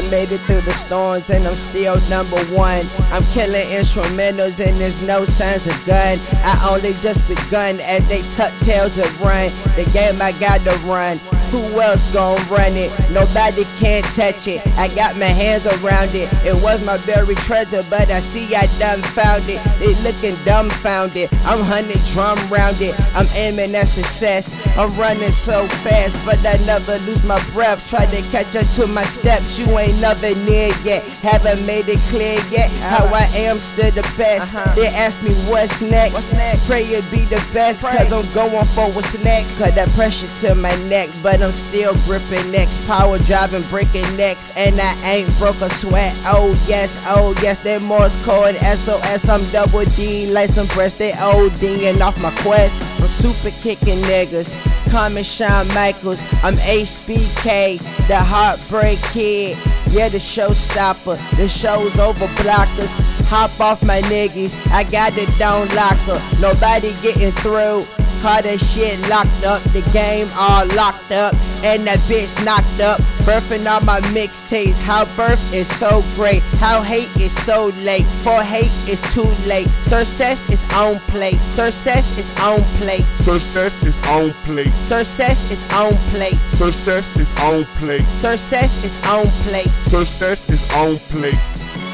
made it through the storms and I'm still #1. I'm killing instrumentals and there's no signs of gun. I only just begun as they tuck tails and run. The game I got to run. Who else gon' run it? Nobody can touch it. I got my hands around it. It was my buried treasure, but I see I done found it. They looking dumbfounded. I'm hunting drum rounded. I'm aiming at success. I'm running so fast, but I never lose my breath. Try to catch up to my steps. You ain't never near yet. Haven't made it clear yet. How I am still the best. They ask me what's next. Pray it be the best, cause I'm going for what's next. Cause that pressure to my neck, but I'm still gripping next. Power driving, breaking necks, and I ain't broke a sweat. Oh yes, they're Morse code SOS. I'm double D, like some breast, they ODing off my quest. I'm super kicking niggas, Carmen Shawn Michaels. I'm HBK, the Heartbreak Kid. Yeah, the showstopper, the show's over blockers. Hop off my niggas, I got it down locker. Nobody getting through. Call that shit locked up, the game all locked up, and that bitch knocked up. Birthing all my mixtapes, how birth is so great, how hate is so late, for hate is too late. Success is on plate, success is on plate, success is on plate, success is on plate, success is on plate, success is on plate, success is on plate.